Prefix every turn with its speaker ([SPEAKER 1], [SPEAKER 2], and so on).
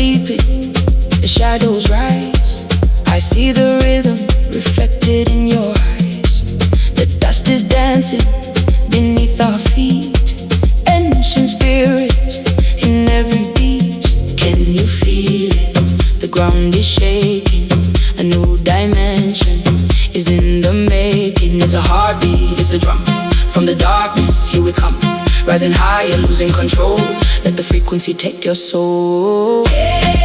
[SPEAKER 1] sleeping, the shadows rise. I see the rhythm reflected in your eyes. The dust is dancing beneath our feet, ancient spirits in every beat. Can you feel it? The ground is shaking, a new dimension is in the making. It's a heartbeat, it's a drum. From the darkness, here we come, rising higher, losing control. Let the frequency take your soul.